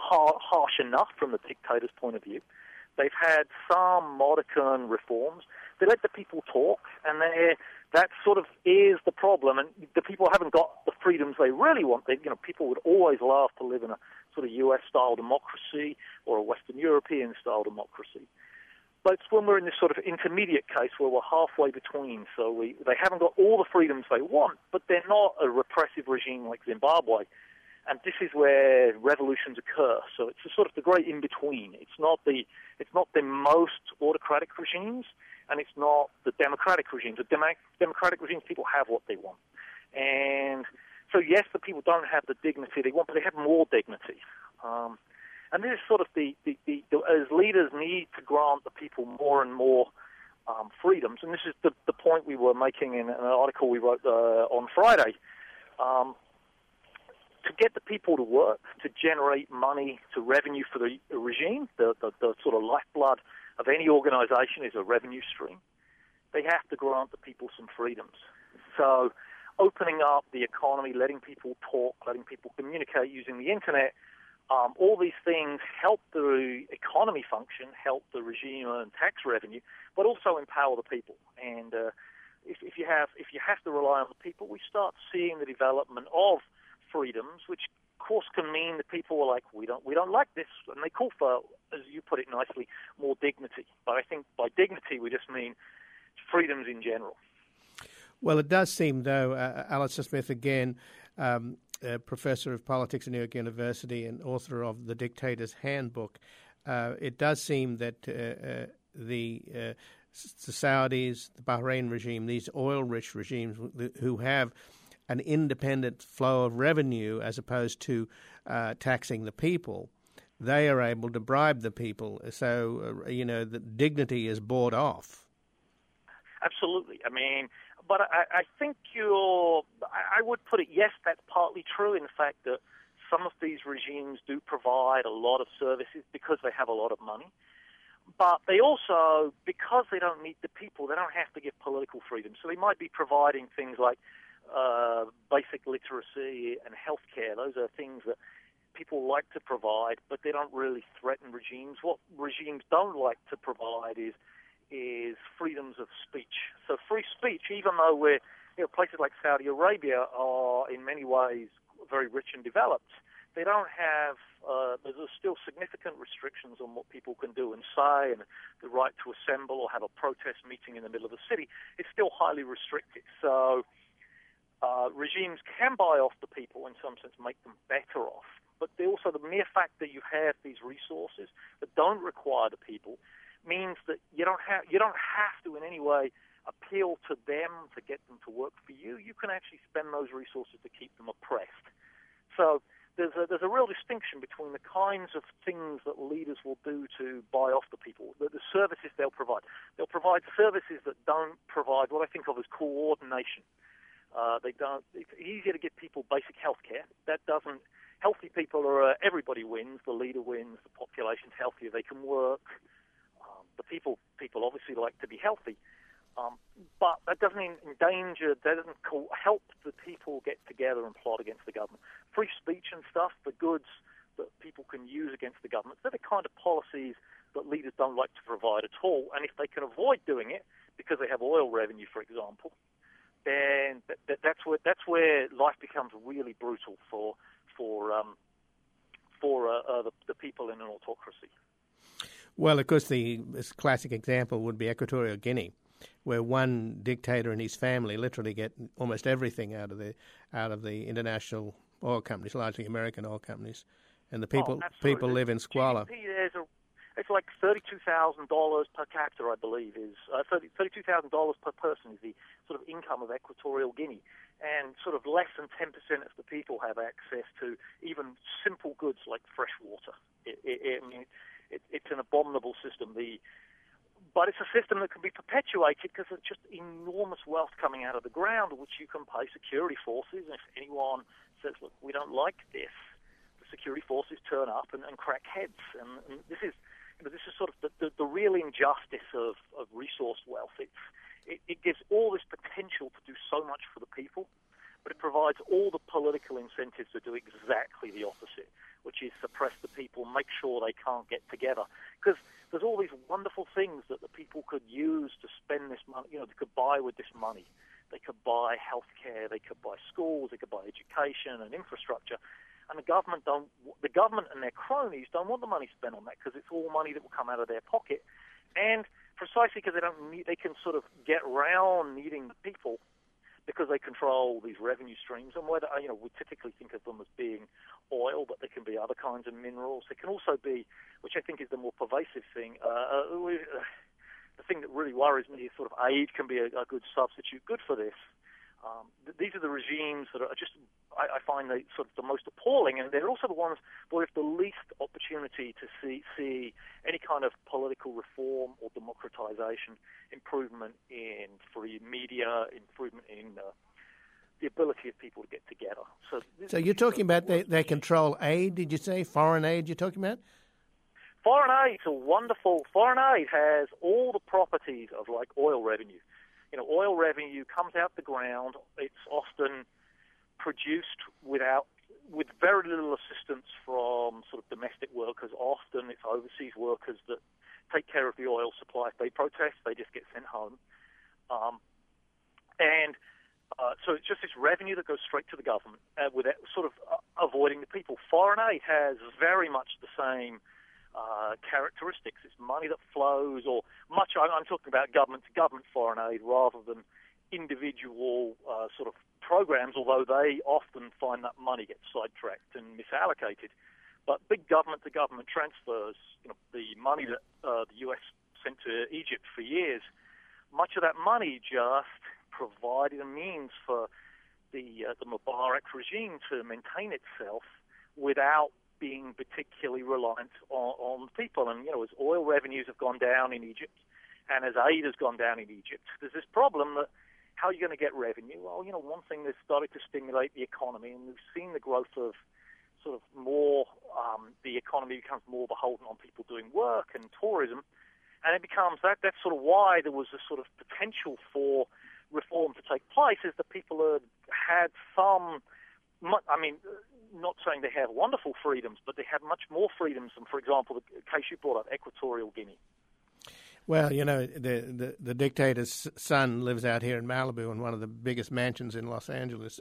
harsh enough from the dictator's point of view. They've had some modicum reforms. They let the people talk, and that sort of is the problem. And the people haven't got the freedoms they really want. They, you know, people would always love to live in a sort of U S-style democracy or a Western European-style democracy. But it's when we're in this sort of intermediate case where we're halfway between. So we, they haven't got all the freedoms they want, but they're not a repressive regime like Zimbabwe. And this is where revolutions occur. So it's a sort of the great in-between. It's not the it's not the most autocratic regimes, and it's not the democratic regimes. The dem- democratic regimes, people have what they want. And so, yes, the people don't have the dignity they want, but they have more dignity. Um, and this is sort of the, the, the, the, as leaders need to grant the people more and more um, freedoms. And this is the, the point we were making in an article we wrote uh, on Friday. Um, to get the people to work, to generate money, to revenue for the regime, the, the, the sort of lifeblood of any organization is a revenue stream, they have to grant the people some freedoms. So opening up the economy, letting people talk, letting people communicate using the internet, um, all these things help the economy function, help the regime earn tax revenue, but also empower the people. And uh, if, if you have if you have to rely on the people, we start seeing the development of freedoms, which of course can mean that people are like, we don't we don't like this, and they call for, as you put it nicely, more dignity. But I think by dignity we just mean freedoms in general. Well, it does seem, though, uh, Alistair Smith, again, um, a professor of politics at New York University and author of The Dictator's Handbook, uh, it does seem that uh, uh, the, uh, the Saudis, the Bahrain regime, these oil-rich regimes who have an independent flow of revenue as opposed to uh, taxing the people, they are able to bribe the people. So, uh, you know, the dignity is bought off. Absolutely. I mean, but I, I think you're, I would put it, yes, that's partly true in the fact that some of these regimes do provide a lot of services because they have a lot of money. But they also, because they don't need the people, they don't have to give political freedom. So they might be providing things like uh, basic literacy and healthcare. Those are things that people like to provide, but they don't really threaten regimes. What regimes don't like to provide is is freedoms of speech. So free speech, even though we're, you know, places like Saudi Arabia are in many ways very rich and developed, they don't have, uh, there's still significant restrictions on what people can do and say, and the right to assemble or have a protest meeting in the middle of the city is still highly restricted. So uh, regimes can buy off the people, in some sense make them better off. But they also, the mere fact that you have these resources that don't require the people means that you don't have you don't have to in any way appeal to them to get them to work for you. You can actually spend those resources to keep them oppressed. So there's a, there's a real distinction between the kinds of things that leaders will do to buy off the people, the, the services they'll provide. They'll provide services that don't provide what I think of as coordination. Uh, they don't. It's easier to give people basic health care. That doesn't. Healthy people are uh, everybody wins. The leader wins. The population's healthier. They can work. Um, the people people obviously like to be healthy, um, but that doesn't endanger. That doesn't co- help the people get together and plot against the government. Free speech and stuff, the goods that people can use against the government. They're the kind of policies that leaders don't like to provide at all. And if they can avoid doing it because they have oil revenue, for example, then that, that, that's where that's where life becomes really brutal for for um, for uh, uh, the, the people in an autocracy. Well, of course, the classic example would be Equatorial Guinea, where one dictator and his family literally get almost everything out of the out of the international oil companies, largely American oil companies, and the people oh, people live in squalor. G D P, there's a, it's like thirty-two thousand dollars per capita, I believe, is uh, thirty-two thousand dollars per person is the sort of income of Equatorial Guinea. And sort of less than ten percent of the people have access to even simple goods like fresh water. It, it, it, I mean, it, it's an abominable system. The, but it's a system that can be perpetuated because there's just enormous wealth coming out of the ground, which you can pay security forces. And if anyone says, look, we don't like this, the security forces turn up and, and crack heads. And, and this is you know, this is sort of the, the, the real injustice of, of resource wealth. It's It, it gives all this potential to do so much for the people, but it provides all the political incentives to do exactly the opposite, which is suppress the people, make sure they can't get together. Because there's all these wonderful things that the people could use to spend this money, you know, they could buy with this money. They could buy healthcare, they could buy schools, they could buy education and infrastructure. And the government don't, the government and their cronies don't want the money spent on that because it's all money that will come out of their pocket. And precisely because they don't need, they can sort of get around needing the people because they control these revenue streams. And whether, you know, we typically think of them as being oil, but they can be other kinds of minerals. They can also be, which I think is the more pervasive thing. Uh, we, uh, the thing that really worries me is sort of aid can be a, a good substitute, good for this. Um, th- these are the regimes that are just, I, I find they sort of the most appalling, and they're also the ones where we have the least opportunity to see, see any kind of political reform or democratization, improvement in free media, improvement in uh, the ability of people to get together. So, so you're talking about they, they control aid, did you say? Foreign aid you're talking about? Foreign aid's a wonderful, foreign aid has all the properties of like oil revenue. You know, oil revenue comes out the ground. It's often produced without, with very little assistance from sort of domestic workers. Often it's overseas workers that take care of the oil supply. If they protest, they just get sent home. Um, and uh, so it's just this revenue that goes straight to the government uh, without sort of uh, avoiding the people. Foreign aid has very much the same Uh, characteristics. It's money that flows, or much. I'm talking about government to government foreign aid rather than individual uh, sort of programs, although they often find that money gets sidetracked and misallocated. But big government-to-government transfers, you know, the money that uh, the U S sent to Egypt for years, much of that money just provided a means for the uh, the Mubarak regime to maintain itself without being particularly reliant on, on people. And, you know, as oil revenues have gone down in Egypt and as aid has gone down in Egypt, there's this problem that how are you going to get revenue? Well, you know, one thing that's started to stimulate the economy, and we've seen the growth of sort of more, um, the economy becomes more beholden on people doing work and tourism, and it becomes that, that's sort of why there was a sort of potential for reform to take place, is that people had had some, I mean, not saying they have wonderful freedoms, but they have much more freedoms than, for example, the case you brought up, Equatorial Guinea. Well, you know, the, the, the dictator's son lives out here in Malibu in one of the biggest mansions in Los Angeles.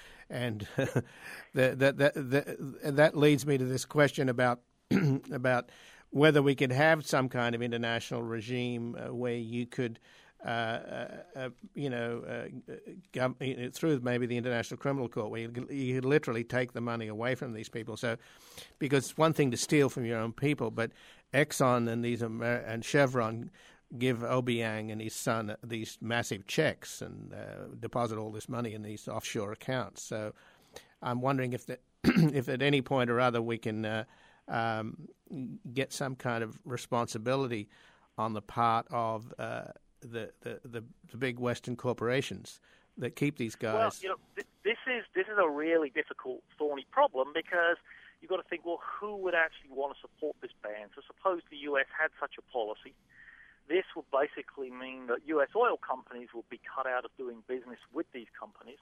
and the, the, the, the, that leads me to this question about about whether we could have some kind of international regime uh, where you could Uh, uh, uh, you know, uh, gov- through maybe the International Criminal Court, where you, you could literally take the money away from these people. So, because it's one thing to steal from your own people, but Exxon and these Amer- and Chevron give Obiang and his son these massive checks and uh, deposit all this money in these offshore accounts. So, I'm wondering if the, if at any point or other we can uh, um, get some kind of responsibility on the part of uh, The, the, the, the big Western corporations that keep these guys. Well, you know, th- this is this is a really difficult, thorny problem, because you've got to think, well, who would actually want to support this ban? So suppose the U S had such a policy. This would basically mean that U S oil companies would be cut out of doing business with these companies.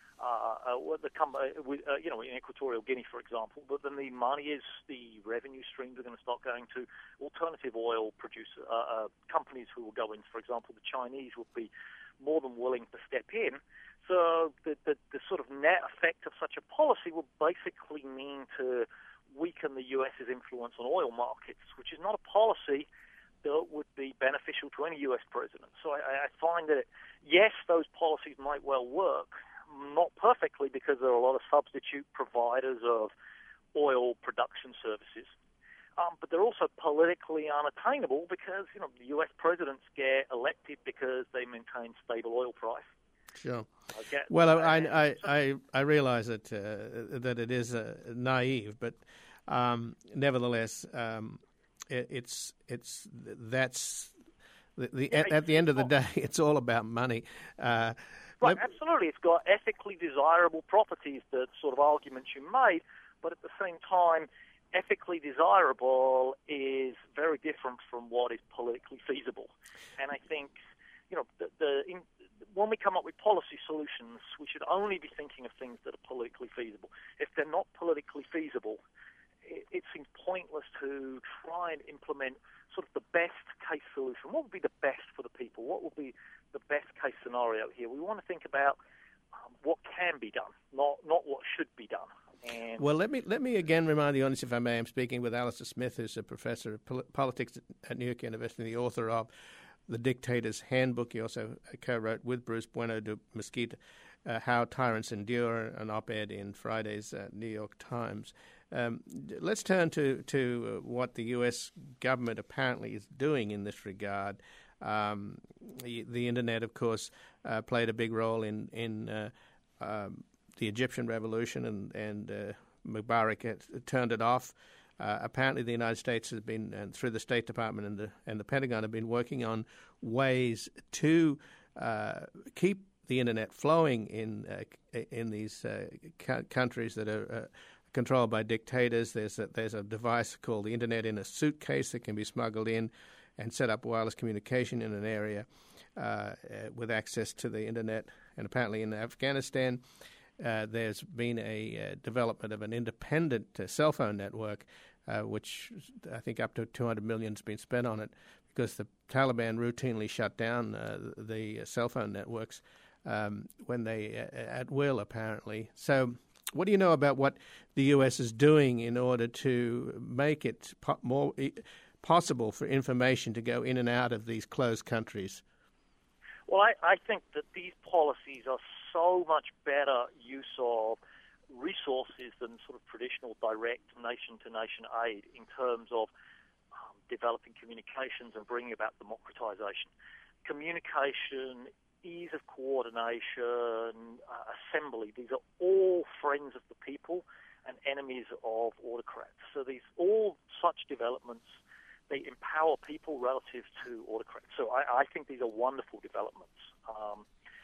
Uh, uh, the com- uh, with, uh, you know, in Equatorial Guinea, for example, but then the money is, the revenue streams are going to start going to alternative oil producer uh, uh, companies who will go in. For example, the Chinese would be more than willing to step in. So the, the, the sort of net effect of such a policy would basically mean to weaken the U S's influence on oil markets, which is not a policy that would be beneficial to any U S president. So I, I find that, yes, those policies might well work, not perfectly, because there are a lot of substitute providers of oil production services. Um, but they're also politically unattainable because, you know, the U S presidents get elected because they maintain stable oil price. Sure. Okay. Well, I I, I, I realize that uh, that it is uh, naive, but um, nevertheless, um, it, it's it's that's the, the yeah, at, at the end of the day, it's all about money. Uh, Right, absolutely. It's got ethically desirable properties, the sort of arguments you made, but at the same time, ethically desirable is very different from what is politically feasible. And I think, you know, the, the in, when we come up with policy solutions, we should only be thinking of things that are politically feasible. If they're not politically feasible, it, it seems pointless to try and implement sort of the best case solution. What would be the best for the people? What would be the best case scenario here? We want to think about um, what can be done, not not what should be done. And well, let me let me again remind the audience, if I may, I'm speaking with Alistair Smith, who's a professor of pol- politics at New York University, the author of The Dictator's Handbook. He also co-wrote with Bruce Bueno de Mesquita uh, How Tyrants Endure, an op-ed in Friday's uh, New York Times. Um, let's turn to, to uh, what the U S government apparently is doing in this regard. Um, the, the Internet, of course, uh, played a big role in, in uh, um, the Egyptian revolution, and, and uh, Mubarak had turned it off. Uh, apparently the United States has been, and through the State Department and the, and the Pentagon, have been working on ways to uh, keep the Internet flowing in uh, in these uh, ca- countries that are uh, controlled by dictators. There's a, there's a device called the Internet in a Suitcase that can be smuggled in and set up wireless communication in an area uh, uh, with access to the Internet. And apparently in Afghanistan, uh, there's been a uh, development of an independent uh, cell phone network, uh, which I think up to two hundred million dollars has been spent on it, because the Taliban routinely shut down uh, the cell phone networks um, when they, uh, at will, apparently. So what do you know about what the U S is doing in order to make it po- more possible for information to go in and out of these closed countries? Well, I, I think that these policies are so much better use of resources than sort of traditional direct nation-to-nation aid in terms of um, developing communications and bringing about democratization. Communication, ease of coordination, uh, assembly, these are all friends of the people and enemies of autocrats. So these all such developments, they empower people relative to autocrats. So I, I think these are wonderful developments. Um,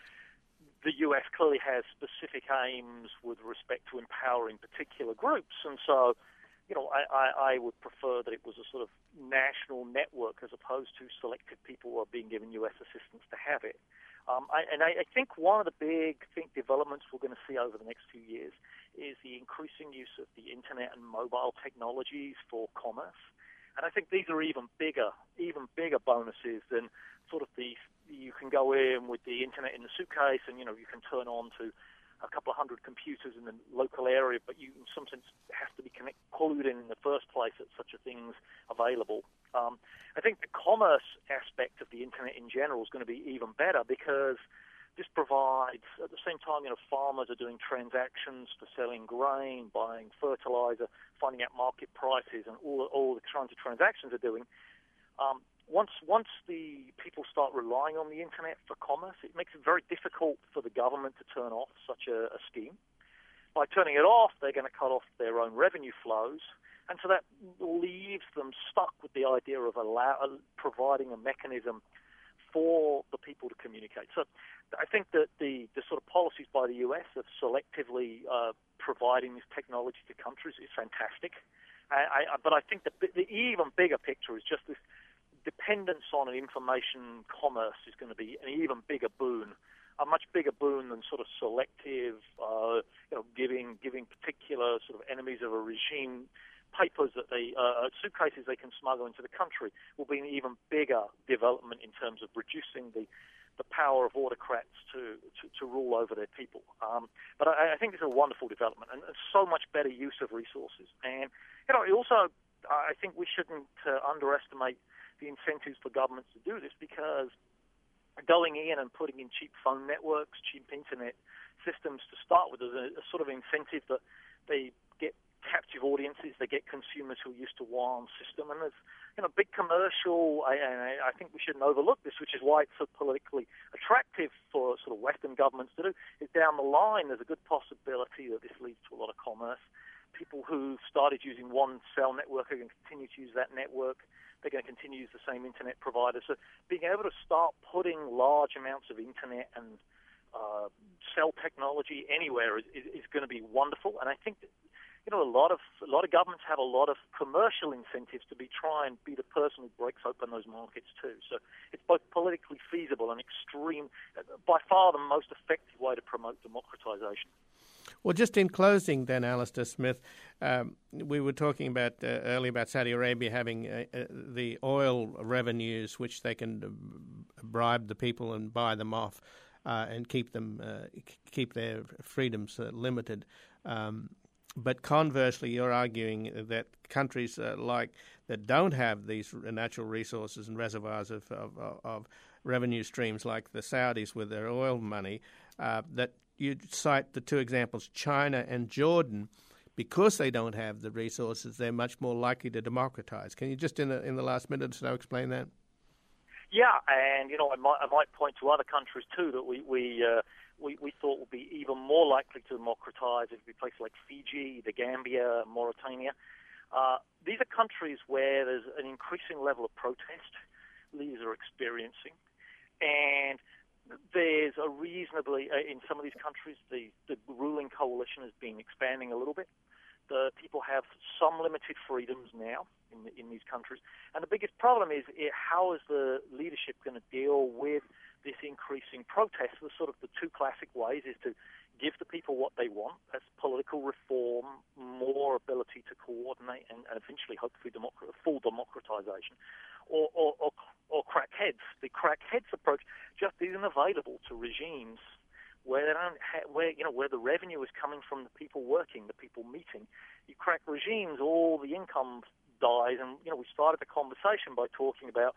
the U S clearly has specific aims with respect to empowering particular groups, and so, you know, I, I, I would prefer that it was a sort of national network as opposed to selected people who are being given U S assistance to have it. Um, I, and I, I think one of the big think developments we're going to see over the next few years is the increasing use of the internet and mobile technologies for commerce. And I think these are even bigger, even bigger bonuses than sort of the, you can go in with the internet in the suitcase and, you know, you can turn on to a couple of hundred computers in the local area, but you, in some sense, have to be connect, clued in in the first place that such a thing's available. Um, I think the commerce aspect of the internet in general is going to be even better because this provides, at the same time, you know, farmers are doing transactions for selling grain, buying fertilizer, finding out market prices, and all, all the kinds of transactions they're doing. Um, once once the people start relying on the internet for commerce, it makes it very difficult for the government to turn off such a, a scheme. By turning it off, they're going to cut off their own revenue flows, and so that leaves them stuck with the idea of allow, uh, providing a mechanism for the people to communicate. So I think that the, the sort of policies by the U S of selectively uh, providing this technology to countries is fantastic. I, I, but I think the, the even bigger picture is just this dependence on an information commerce is going to be an even bigger boon, a much bigger boon than sort of selective, uh, you know, giving giving particular sort of enemies of a regime papers that they, uh, suitcases they can smuggle into the country will be an even bigger development in terms of reducing the, the power of autocrats to, to, to rule over their people. Um, but I, I think it's a wonderful development and, and so much better use of resources. And, you know, also, I think we shouldn't uh, underestimate the incentives for governments to do this because going in and putting in cheap phone networks, cheap internet systems to start with is a, a sort of incentive that they get captive audiences, they get consumers who are used to one system, and there's, you know, big commercial, and I, I think we shouldn't overlook this, which is why it's so politically attractive for sort of Western governments to do, is down the line there's a good possibility that this leads to a lot of commerce. People who started using one cell network are going to continue to use that network. They're going to continue to use the same internet provider. So being able to start putting large amounts of internet and uh, cell technology anywhere is, is, is going to be wonderful, and I think that, you know, a lot of a lot of governments have a lot of commercial incentives to be try and be the person who breaks open those markets too. So it's both politically feasible and extreme, by far the most effective way to promote democratization. Well, just in closing then, Alistair Smith, um, we were talking about uh, earlier about Saudi Arabia having uh, uh, the oil revenues which they can uh, bribe the people and buy them off uh, and keep them uh, keep their freedoms uh, limited. Um, But conversely, you're arguing that countries uh, like that don't have these natural resources and reservoirs of, of, of revenue streams like the Saudis with their oil money, uh, that you cite the two examples, China and Jordan, because they don't have the resources, they're much more likely to democratize. Can you just in the, in the last minute or so explain that? Yeah, and, you know, I might, I might point to other countries too that we... we uh, We, we thought would be even more likely to democratize. It would be places like Fiji, the Gambia, Mauritania. Uh, these are countries where there's an increasing level of protest leaders are experiencing. And there's a reasonably, uh, in some of these countries, the, the ruling coalition has been expanding a little bit. The people have some limited freedoms now in, the, in these countries. And the biggest problem is it, how is the leadership going to deal with this increasing protest? The sort of the two classic ways is to give the people what they want. That's political reform, more ability to coordinate, and, and eventually, hopefully, democrat, full democratization, or, or, or, or crack heads. The crack heads approach just isn't available to regimes where they don't ha- where you know where the revenue is coming from the people working, the people meeting. You crack regimes, all the income dies, and you know we started the conversation by talking about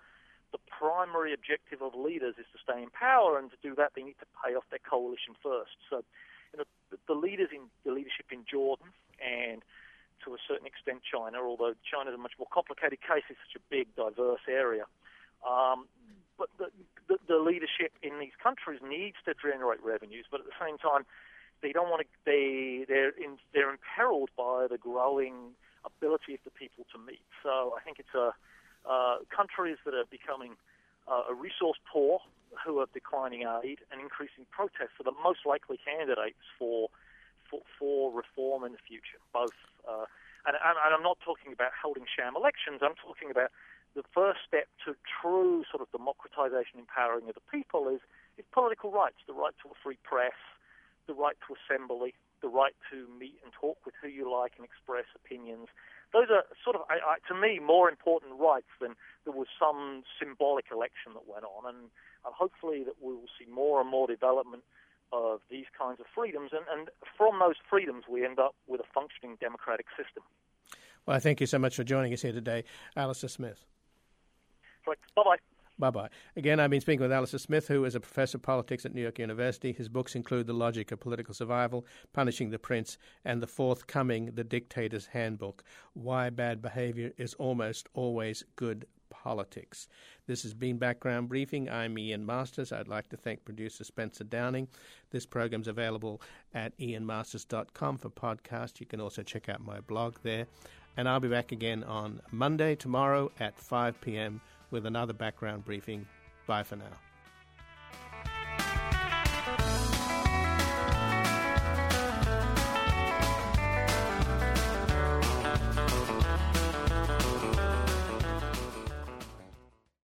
the primary objective of leaders is to stay in power, and to do that they need to pay off their coalition first. So, you know, the, the leaders in the leadership in Jordan and to a certain extent China, although China is a much more complicated case, it's such a big, diverse area. Um, but the, the, the leadership in these countries needs to generate revenues, but at the same time, they don't want to. They they're in, they're imperiled by the growing ability of the people to meet. So I think it's a uh, countries that are becoming uh, a resource poor, who are declining aid and increasing protests, are the most likely candidates for for, for reform in the future. Both, uh, and, and I'm not talking about holding sham elections. I'm talking about the first step to true sort of democratization, empowering of the people is is political rights, the right to a free press, the right to assembly, the right to meet and talk with who you like and express opinions. Those are sort of, I, I, to me, more important rights than there was some symbolic election that went on. And uh, hopefully that we will see more and more development of these kinds of freedoms. And, and from those freedoms, we end up with a functioning democratic system. Well, I thank you so much for joining us here today, Alistair Smith. Right. Bye-bye. Bye-bye. Again, I've been speaking with Alistair Smith, who is a professor of politics at New York University. His books include The Logic of Political Survival, Punishing the Prince, and the forthcoming The Dictator's Handbook, Why Bad Behavior is Almost Always Good Politics. This has been Background Briefing. I'm Ian Masters. I'd like to thank producer Spencer Downing. This program's available at ian masters dot com for podcast. You can also check out my blog there. And I'll be back again on Monday, tomorrow at five p.m. with another Background Briefing. Bye for now.